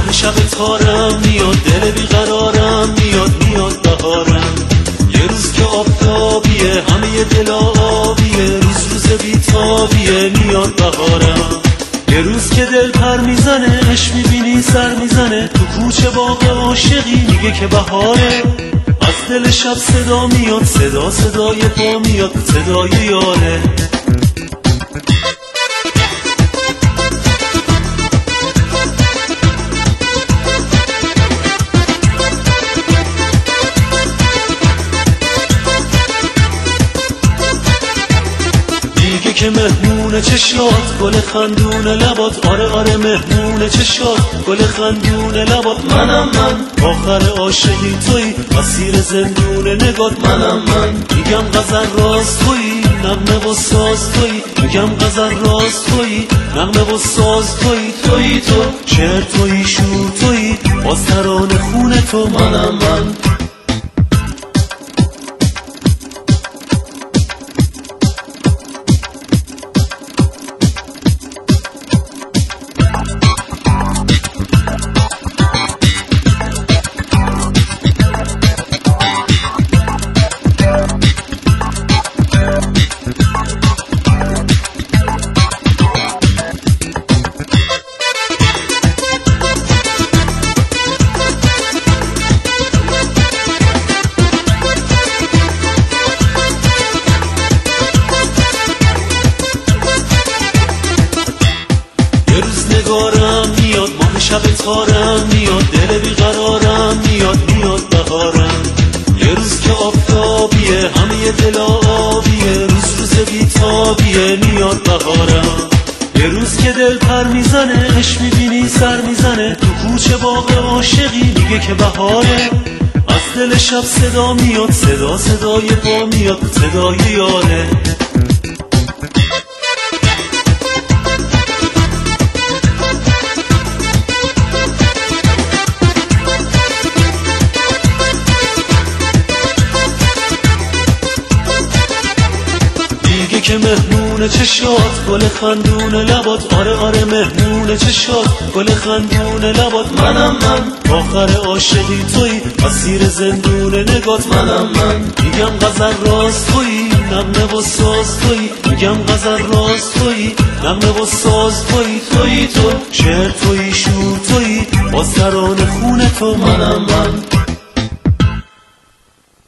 ماه شب تارم میاد، دل بیقرارم میاد بهارم. یه روز که آفتابیه همه دل آبیه، روز بیتابیه میاد بهارم. یه روز که دل پر میزنه، عشق میبینی سر میزنه، تو کوچه باغ عاشقی میگه که بهاره. از دل شب صدا میاد، صدای پا میاد، صدای یاره. میگه که مهمون چشات، گل خندون لبات، آره مهمون چشات، گل خندون لبات. منم من آخر عاشقی توی، اسیر زندون نگات. منم من میگم غزل راست توی، نغمه و ساز توی. میگم غزل راست توی، نغمه و ساز توی. توی تو شعر توی، شور توی، باز ترانه خون تو. منم من نگارم میاد، ماه شب تارم میاد، دل بیقرارم میاد بهارم. یه روز که آفتابیه همه دل آبیه، روز بیتابیه میاد بهارم. یه روز که دل پر میزنه، عشق میبینی سر میزنه، تو کوچه باغ عاشقی میگه که بهاره. از دل شب صدا میاد، صدای پا میاد، صدای یاره. میگه که مهمون چشات، گل خندون لبات، آره مهمون چشات، گل خندون لبات. منم من آخر عاشقی توی، اسیر زندون نگات. منم من میگم غزل راست توی، نغمه و ساز توی. میگم غزل راست توی، نغمه و ساز توی. توی تو شعر توی، شور توی، باز ترانه خون تو. منم من